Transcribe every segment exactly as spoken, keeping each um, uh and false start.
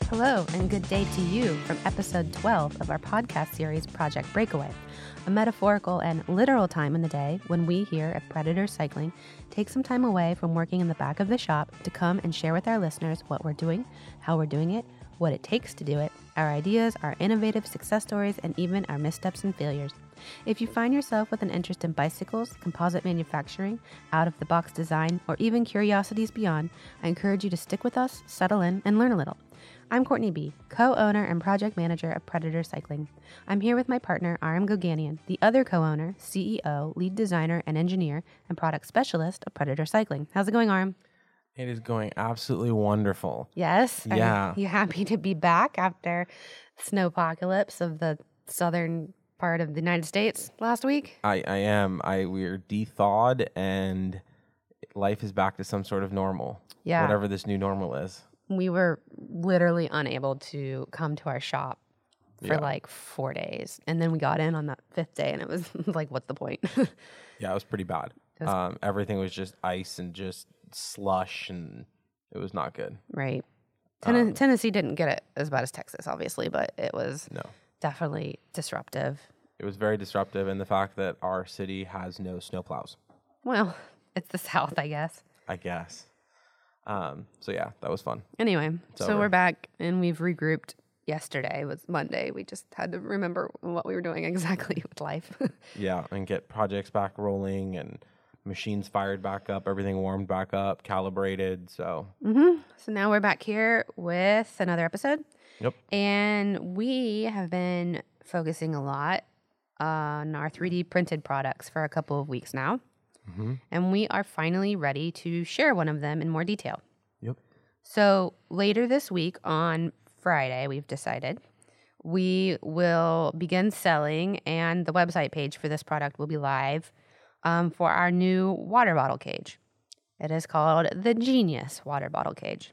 Hello, and good day to you from episode twelve of our podcast series, Project Breakaway, a metaphorical and literal time in the day when we here at Predator Cycling take some time away from working in the back of the shop to come and share with our listeners what we're doing, how we're doing it, what it takes to do it, our ideas, our innovative success stories, and even our missteps and failures. If you find yourself with an interest in bicycles, composite manufacturing, out-of-the-box design, or even curiosities beyond, I encourage you to stick with us, settle in, and learn a little. I'm Courtney B., co-owner and project manager of Predator Cycling. I'm here with my partner, Aram Goganian, the other co-owner, C E O, lead designer, and engineer, and product specialist of Predator Cycling. How's it going, Aram? It is going absolutely wonderful. Yes? Yeah. Are you happy to be back after snowpocalypse of the southern part of the United States last week? I, I am. I we're de-thawed and life is back to some sort of normal. Yeah. Whatever this new normal is. We were literally unable to come to our shop for Yeah. like four days. And then we got in on that fifth day and it was like, what's the point? Yeah, it was pretty bad. was- Um, everything was just ice and just slush, and it was not good. Right. Ten- Tennessee didn't get it as bad as Texas, obviously, but it was No. definitely disruptive. It was very disruptive, and the fact that our city has no snowplows, Well, it's the South, I guess. I guess. Um, so yeah, that was fun. Anyway, so over. we're back and we've regrouped. Yesterday was Monday. We just had to remember what we were doing exactly with life. Yeah, and get projects back rolling and machines fired back up, everything warmed back up, calibrated. So So now we're back here with another episode. Yep. And we have been focusing a lot on our three D printed products for a couple of weeks now. And we are finally ready to share one of them in more detail. Yep. So later this week on Friday, we've decided we will begin selling, and the website page for this product will be live um, for our new water bottle cage. It is called the Genius Water Bottle Cage.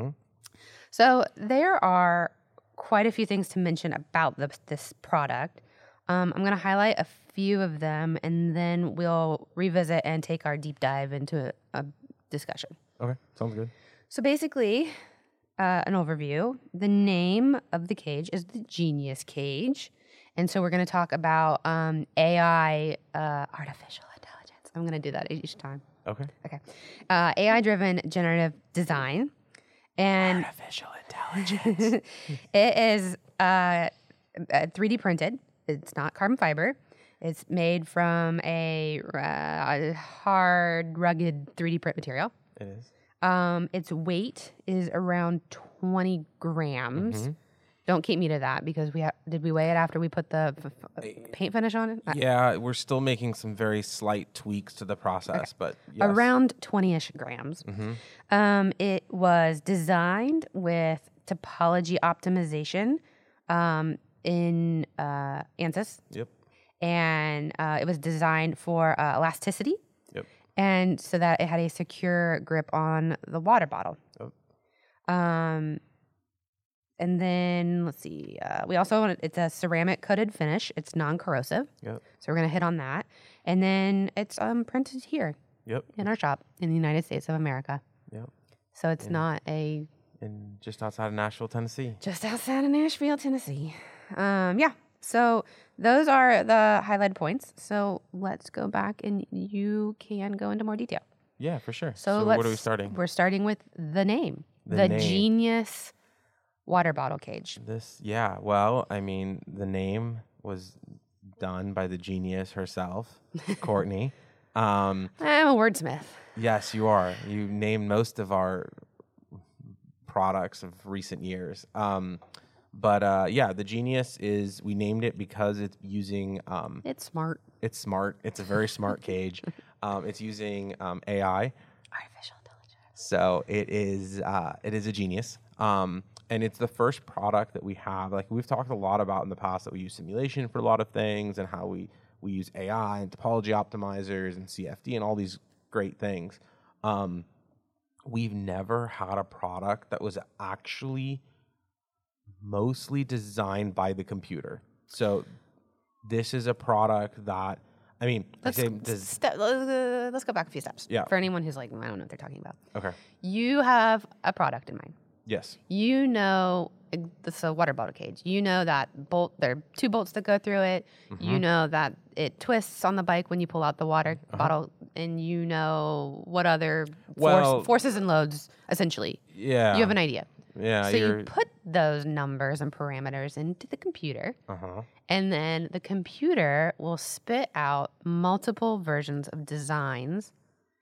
So there are quite a few things to mention about the, this product. Um, I'm going to highlight a few of them, and then we'll revisit and take our deep dive into a, a discussion. Okay, sounds good. So basically, uh, an overview. The name of the cage is the Genius Cage. And so we're going to talk about um, A I, uh, artificial intelligence. I'm going to do that each time. Okay. Okay. Uh, A I-driven generative design. And Artificial intelligence. it is uh, uh, three D printed. It's not carbon fiber. It's made from a uh, hard, rugged three D print material. It is. Um, its weight is around twenty grams. Don't keep me to that because we ha- did we weigh it after we put the f- f- paint finish on it? Uh, Yeah, we're still making some very slight tweaks to the process, but yes. Around twenty-ish grams. Um, it was designed with topology optimization um, in uh, ANSYS, Yep. and uh, it was designed for uh, elasticity, Yep. and so that it had a secure grip on the water bottle. Yep. Um, and then let's see. Uh, we also want it's a ceramic coated finish. It's non-corrosive, Yep. so we're gonna hit on that. And then it's um printed here Yep. in our shop in the United States of America. Yep. So it's not a And just outside of Nashville, Tennessee. just outside of Nashville, Tennessee. Um, yeah. So those are the highlighted points. So let's go back and you can go into more detail. Yeah, for sure. So, So, let's, what are we starting? We're starting with the name, the, The name. Genius Water Bottle Cage. This, yeah. Well, I mean, the name was done by the genius herself, Courtney. Um, I'm a wordsmith. yes, you are. You named most of our products of recent years. Um, but uh, yeah, the Genius is, we named it because it's using, um, It's smart. it's smart. It's a very smart cage. Um, it's using um, A I. Artificial intelligence. So it is uh, it is a Genius. Um, and it's the first product that we have. Like we've talked a lot about in the past that we use simulation for a lot of things and how we, we use A I and topology optimizers and C F D and all these great things. Um, we've never had a product that was actually mostly designed by the computer. So this is a product that, I mean, Let's, I say does, ste- uh, let's go back a few steps. Yeah. For anyone who's like, I don't know what they're talking about. okay. You have a product in mind. Yes. You know, this is a water bottle cage. You know that bolt, there are two bolts that go through it. Mm-hmm. You know that it twists on the bike when you pull out the water Uh-huh. bottle, and you know what other force, Well- forces and loads, essentially. Yeah. You have an idea. Yeah. So you're, you put those numbers and parameters into the computer, uh-huh. and then the computer will spit out multiple versions of designs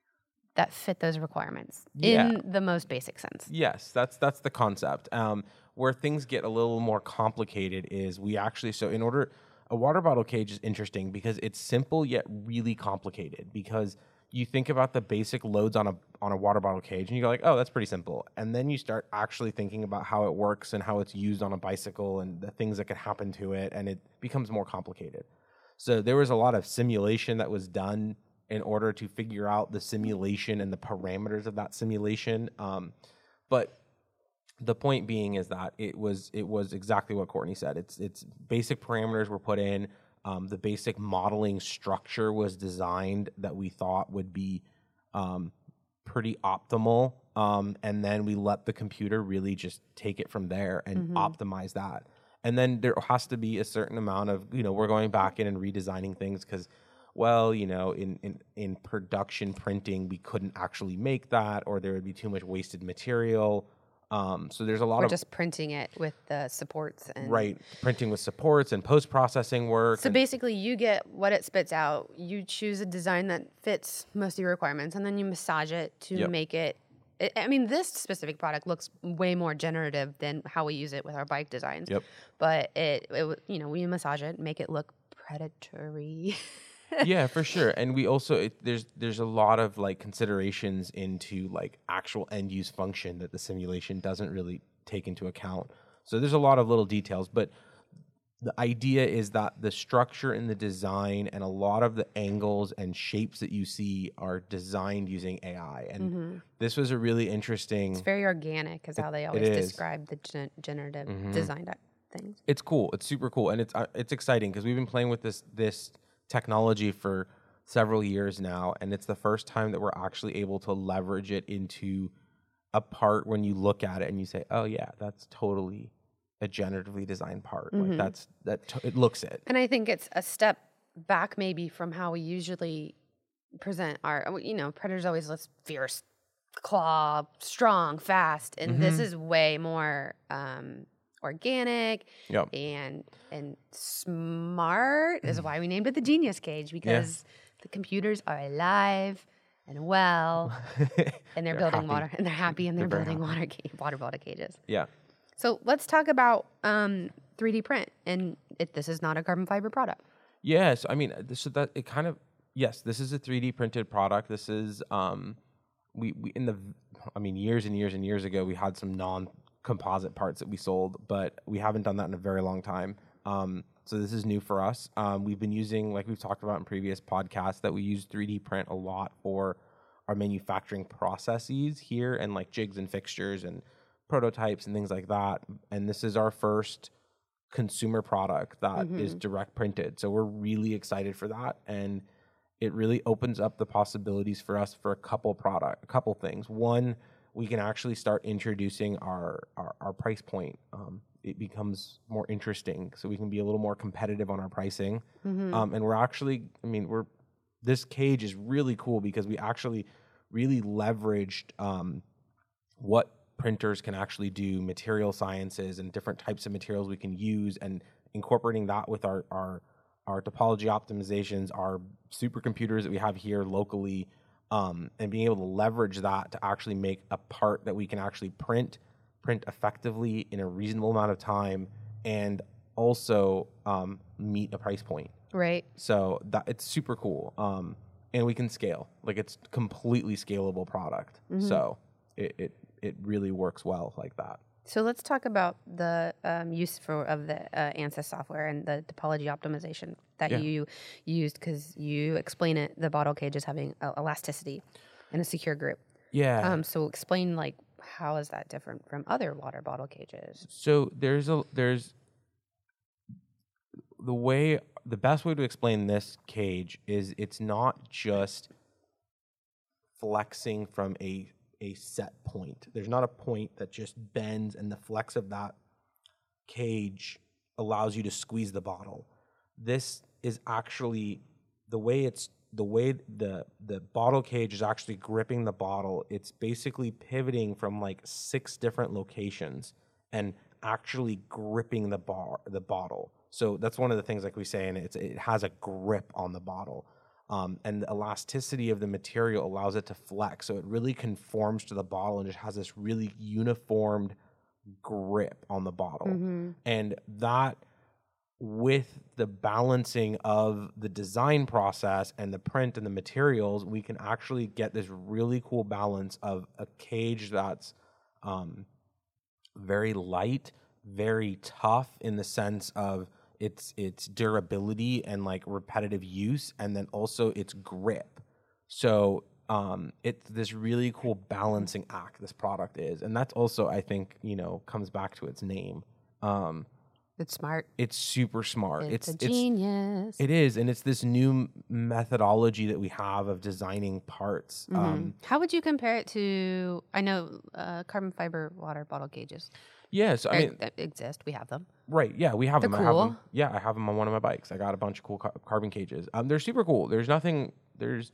that fit those requirements Yeah. in the most basic sense. Yes, that's that's the concept. Um, where things get a little more complicated is we actually so in order a water bottle cage is interesting because it's simple yet really complicated because you think about the basic loads on a on a water bottle cage and you go like, oh, that's pretty simple. And then you start actually thinking about how it works and how it's used on a bicycle and the things that can happen to it, and it becomes more complicated. So there was a lot of simulation that was done in order to figure out the simulation and the parameters of that simulation. Um, but the point being is that it was it was exactly what Courtney said. It's it's basic parameters were put in. Um, the basic modeling structure was designed that we thought would be um, pretty optimal. Um, and then we let the computer really just take it from there and Mm-hmm. optimize that. And then there has to be a certain amount of, you know, we're going back in and redesigning things because, well, you know, in, in, in production printing, we couldn't actually make that, or there would be too much wasted material. Um, so there's a lot We're of just printing it with the supports and right printing with supports and post processing work. So and- basically, you get what it spits out. You choose a design that fits most of your requirements, and then you massage it to Yep. make it. it I mean, this specific product looks way more generative than how we use it with our bike designs. Yep. But it, it, w- you know, we massage it, make it look predatory. yeah, for sure. And we also it, there's there's a lot of like considerations into like actual end use function that the simulation doesn't really take into account. So there's a lot of little details, but the idea is that the structure and the design and a lot of the angles and shapes that you see are designed using A I. And Mm-hmm. this was a really interesting. It's very organic, is how they always is. describe the gen- generative Mhm. design di- things. It's cool. It's super cool, and it's uh, it's exciting because we've been playing with this this technology for several years now, and it's the first time that we're actually able to leverage it into a part when you look at it and you say, "Oh yeah, that's totally a generatively designed part." Mhm. Like that's that t- it looks it. And I think it's a step back maybe from how we usually present our, you know, Predator's always this fierce, claw, strong, fast. And this Mhm. is way more um, organic Yep. and and smart. Is why we named it the Genius Cage, because the computers are alive and well, and they're, building happy. water, and they're happy, and they're, They're very building water ca- water bottle cages. Yeah. So let's talk about um, three D print. And it, this is not a carbon fiber product. Yes, I mean, this so that it kind of yes, this is a three D printed product. This is um, we we in the I mean years and years and years ago we had some non-composite parts that we sold, but we haven't done that in a very long time. Um, so this is new for us. Um, we've been using, like we've talked about in previous podcasts, that we use three D print a lot for our manufacturing processes here, and like jigs and fixtures and prototypes and things like that. And this is our first consumer product that Mhm. is direct printed. So we're really excited for that, and it really opens up the possibilities for us for a couple product, a couple things. One, we can actually start introducing our our, our price point. Um, it becomes more interesting, so we can be a little more competitive on our pricing. Mhm. Um, and we're actually, I mean, we're this cage is really cool because we actually really leveraged um, what printers can actually do, material sciences and different types of materials we can use, and incorporating that with our our, our topology optimizations, our supercomputers that we have here locally, um, and being able to leverage that to actually make a part that we can actually print, print effectively in a reasonable amount of time, and also um, meet a price point. Right. So that it's super cool, um, and we can scale. Like it's completely scalable product. Mhm. So it, it it really works well like that. So let's talk about the um, use for of the uh, ANSYS software and the topology optimization that Yeah. you used, because you explain it. The bottle cage is having uh, elasticity in a secure group. Yeah. Um, so explain, like, how is that different from other water bottle cages? So there's a there's the way the best way to explain this cage is it's not just flexing from a a set point. There's not a point that just bends, and the flex of that cage allows you to squeeze the bottle. This is actually the way it's the way the the bottle cage is actually gripping the bottle. It's basically pivoting from like six different locations and actually gripping the bar the bottle. So that's one of the things, like we say, and it's it has a grip on the bottle. Um, and the elasticity of the material allows it to flex. So it really conforms to the bottle and just has this really uniformed grip on the bottle. Mm-hmm. And that, with the balancing of the design process and the print and the materials, we can actually get this really cool balance of a cage that's um, very light, very tough in the sense of its its durability and like repetitive use, and then also its grip. So um, it's this really cool balancing act this product is, and that's also, I think, you know, comes back to its name. Um, It's smart. it's super smart. It's, It's a genius. It is, and it's this new methodology that we have of designing parts. Mm-hmm. Um, How would you compare it to? I know uh, carbon fiber water bottle cages. yeah, so I mean, that exist. We have them. right? Yeah, we have They're them. I have cool. them. Yeah, I have them on one of my bikes. I got a bunch of cool car- carbon cages. Um, they're super cool. There's nothing. There's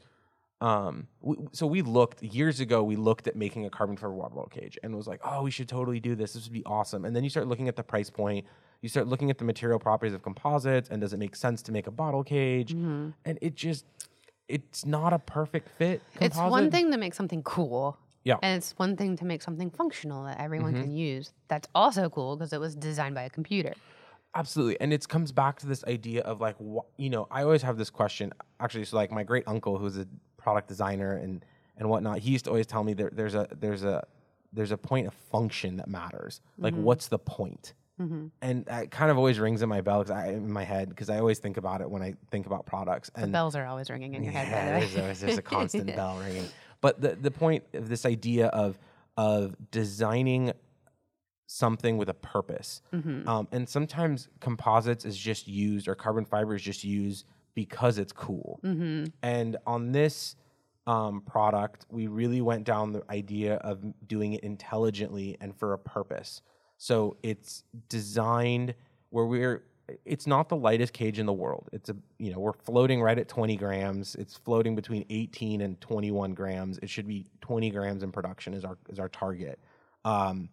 um. We, so we looked years ago. We looked at making a carbon fiber water bottle cage, and was like, oh, we should totally do this. This would be awesome. And then you start looking at the price point. You start looking at the material properties of composites, and does it make sense to make a bottle cage? Mm-hmm. And it just, it's not a perfect fit. Composite. It's one thing to make something cool. Yeah. And it's one thing to make something functional that everyone Mm-hmm. can use. That's also cool because it was designed by a computer. Absolutely. And it comes back to this idea of like, wh- you know, I always have this question. Actually, so like my great uncle, who's a product designer and, and whatnot, he used to always tell me there, there's a, there's a, there's a point of function that matters. Like, Mm-hmm. what's the point? Mm-hmm. And that kind of always rings in my bell, cause I, in my head, because I always think about it when I think about products. The And bells are always ringing in your head. yeah, By the way. there's, there's, there's a constant bell ringing. But the, the point of this idea of of designing something with a purpose, Mm-hmm. um, and sometimes composites is just used, or carbon fiber is just used because it's cool. Mm-hmm. And on this um, product, we really went down the idea of doing it intelligently and for a purpose. So it's designed where we're, it's not the lightest cage in the world. It's a, you know, we're floating right at twenty grams. It's floating between eighteen and twenty-one grams. It should be twenty grams in production is our, is our target. Um,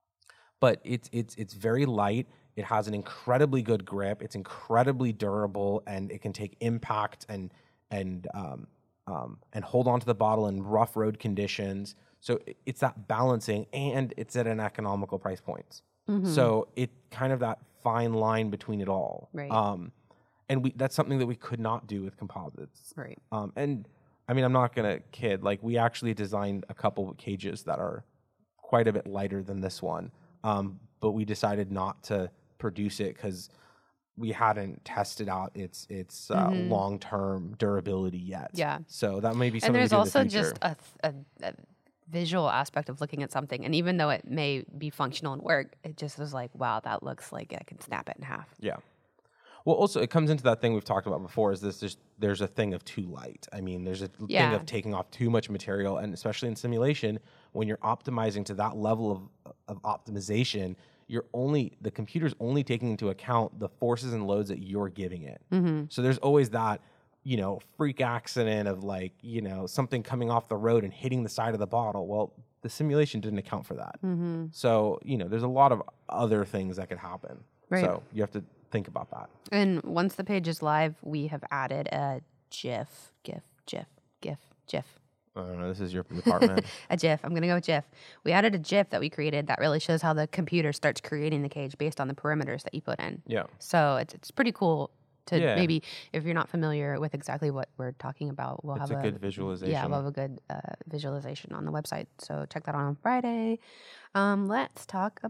but it's, it's, it's very light. It has an incredibly good grip. It's incredibly durable, and it can take impact and, and, um, um, and hold onto the bottle in rough road conditions. So it's that balancing, and it's at an economical price point. Mm-hmm. So it kind of that fine line between it all. Right. Um, and we that's something that we could not do with composites. Right. Um, and I mean, I'm not gonna kid. Like, we actually designed a couple of cages that are quite a bit lighter than this one. Um, but we decided not to produce it because we hadn't tested out its its uh, Mhm. long term durability yet. Yeah. So that may be And something. there's to do also in the future. just a, th- a, a visual aspect of looking at something. And even though it may be functional and work, it just was like, wow, that looks like I can snap it in half. Yeah. Well, also it comes into that thing we've talked about before. Is this just there's a thing of too light? I mean, there's a Yeah. thing of taking off too much material, and especially in simulation, when you're optimizing to that level of of optimization, you're only the computer's only taking into account the forces and loads that you're giving it. Mm-hmm. So there's always that, you know, freak accident of like, you know, something coming off the road and hitting the side of the bottle. Well, the simulation didn't account for that. Mm-hmm. So, you know, there's a lot of other things that could happen. Right. So you have to think about that. And once the page is live, we have added a GIF, GIF, GIF, GIF, GIF. I don't know. This is your department. A GIF. I'm going to go with GIF. We added a GIF that we created that really shows how the computer starts creating the cage based on the parameters that you put in. Yeah. So it's it's pretty cool to Yeah. maybe, if you're not familiar with exactly what we're talking about, we'll It's have a good visualization. Yeah, we'll have a good uh, visualization on the website. So check that out on Friday. Um, let's talk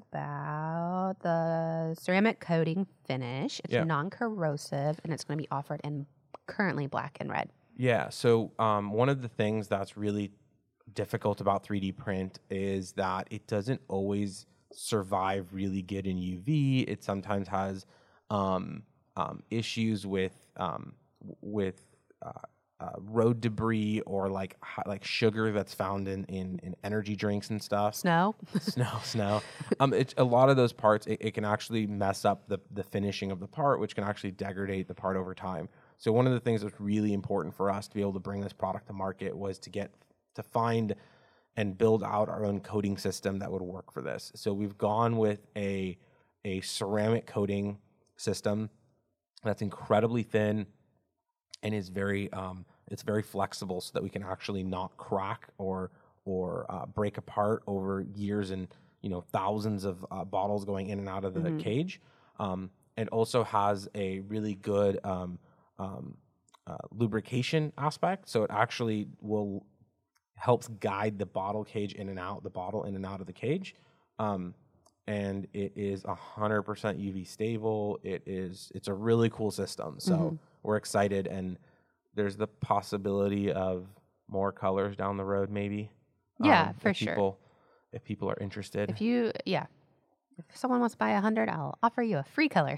about the ceramic coating finish. It's Yeah. non-corrosive, and it's going to be offered in currently black and red. Yeah. So um, one of the things that's really difficult about three D print is that it doesn't always survive really good in U V. It sometimes has um, um, issues with um, w- with uh, uh, road debris or like hi- like sugar that's found in, in, in energy drinks and stuff. Snow. snow, snow. Um, it's a lot of those parts. It, it can actually mess up the the finishing of the part, which can actually degrade the part over time. So one of the things that's really important for us to be able to bring this product to market was to get to find and build out our own coating system that would work for this. So we've gone with a a ceramic coating system that's incredibly thin and is very um, it's very flexible, so that we can actually not crack or or uh, break apart over years and you know thousands of uh, bottles going in and out of the Mhm. cage. Um, it also has a really good um, um, uh, lubrication aspect, so it actually will helps guide the bottle cage in and out, the bottle in and out of the cage. Um, and it is one hundred percent U V stable. It is, it's a really cool system. So Mhm. we're excited, and there's the possibility of more colors down the road, maybe. Yeah, um, for if sure. people, If people are interested. If you, yeah, if someone wants to buy a hundred, I'll offer you a free color.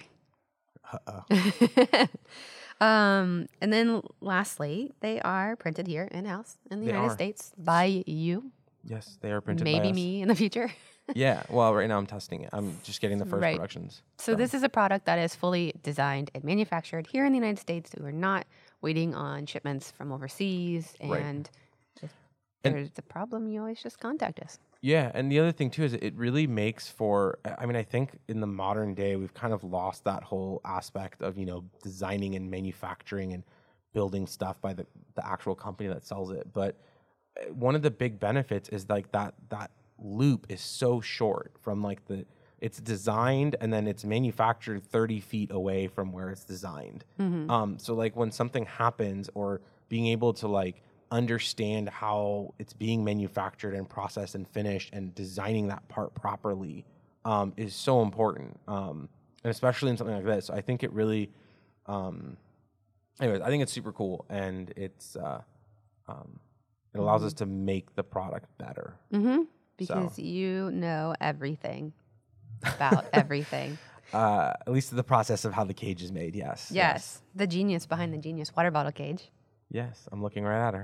Uh-oh. um, and then lastly, they are printed here in house in the They United are. States by you, Yes, they are printed by maybe us. me in the future. Yeah, well, right now I'm testing it. I'm just getting the first Right. productions. So this is a product that is fully designed and manufactured here in the United States. We're not waiting on shipments from overseas. Right. And if And- there's a problem, you always just contact us. Yeah, and the other thing too is it really makes for. I mean, I think in the modern day we've kind of lost that whole aspect of you know designing and manufacturing and building stuff by the the actual company that sells it. But uh, one of the big benefits is like that that loop is so short from like the it's designed and then it's manufactured thirty feet away from where it's designed. Mm-hmm. Um, so like when something happens, or being able to like understand how it's being manufactured and processed and finished and designing that part properly um, is so important. Um, and especially in something like this, I think it really, um, anyways, I think it's super cool, and it's, uh, um, it allows Mm-hmm. us to make the product better. Mm-hmm. Because you know everything about everything. Uh, at least the process of how the cage is made. Yes. Yes. The genius behind the genius water bottle cage. Yes. I'm looking right at her.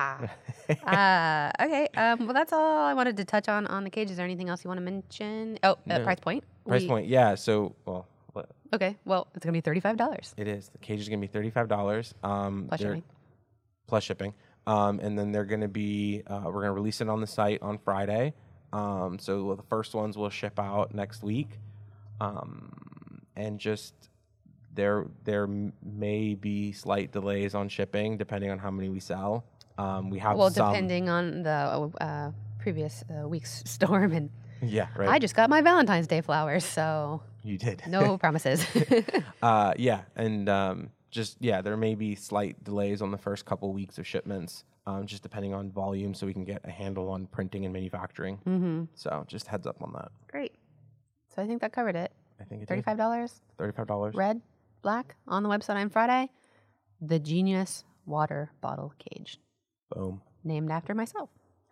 uh, okay. Um, well, that's all I wanted to touch on on the cage. Is there anything else you want to mention? Oh, uh, No. price point. Price We- point. Yeah. So, well, what- Okay. Well, it's gonna be thirty-five dollars it is. The cage is going to be thirty-five dollars. Um, plus they're- shipping. plus shipping. Um, and then they're going to be, uh, we're going to release it on the site on Friday. Um, so the first ones will ship out next week. Um, and just there, there m- may be slight delays on shipping depending on how many we sell. Um, we have Well, some. depending on the uh, previous uh, week's storm, and Yeah, right. I just got my Valentine's Day flowers, so you did. no promises. uh, yeah. And, um, just, yeah, there may be slight delays on the first couple weeks of shipments. Um, just depending on volume, so we can get a handle on printing and manufacturing. Mm-hmm. So just heads up on that. Great. So I think that covered it. I think it Thirty-five dollars, Thirty-five dollars. red, black, on the website on Friday. The Genius Water Bottle Cage, Boom. named after myself.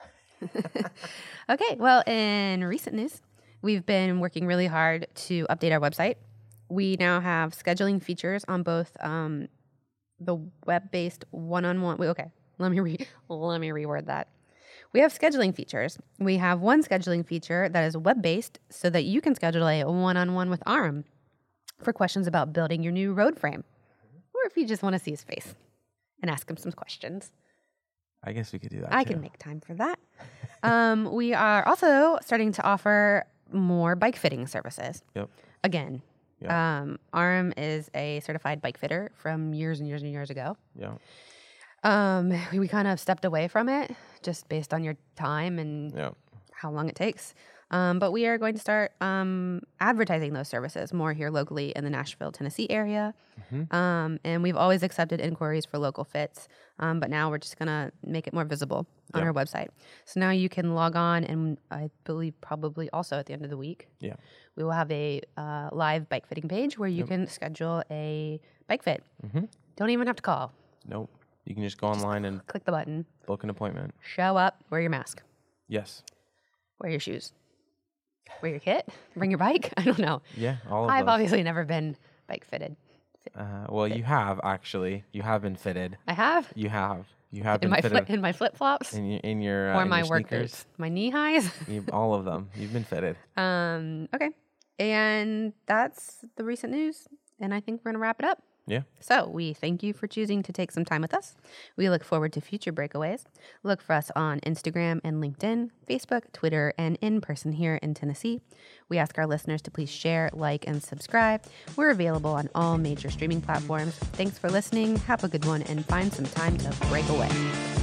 Okay. Well, in recent news, we've been working really hard to update our website. We now have scheduling features on both um, the web-based one-on-one. Wait, okay. Let me re- let me reword that. We have scheduling features. We have one scheduling feature that is web-based, so that you can schedule a one-on-one with Aram for questions about building your new road frame, or if you just want to see his face and ask him some questions. I guess we could do that. I too. can make time for that. um, we are also starting to offer more bike fitting services. Yep. Again, Yeah. um, Aram is a certified bike fitter from years and years and years ago. Yeah. Um, we, we kind of stepped away from it just based on your time and Yeah. how long it takes. Um, but we are going to start um, advertising those services more here locally in the Nashville, Tennessee area. Mhm. Um, and we've always accepted inquiries for local fits, um, but now we're just going to make it more visible on Yeah. our website. So now you can log on, and I believe probably also at the end of the week, Yeah. we will have a uh, live bike fitting page where you Yep. can schedule a bike fit. Mhm. Don't even have to call. Nope. You can just go online and Click the button, book an appointment. show up, wear your mask, Yes. wear your shoes, wear your kit, bring your bike. I don't know. Yeah. All of I've those. obviously never been bike fitted, Uh, well, you have actually. You have been fitted. I have You have. You have in been my fitted fli- in my flip flops in your in your uh, or in my your work sneakers. boots, my knee highs. You, all of them. You've been fitted. um. Okay, and that's the recent news, and I think we're gonna wrap it up. Yeah. So we thank you for choosing to take some time with us. We look forward to future breakaways. Look for us on Instagram and LinkedIn, Facebook, Twitter, and in person here in Tennessee. We ask our listeners to please share, like, and subscribe. We're available on all major streaming platforms. Thanks for listening. Have a good one and find some time to break away.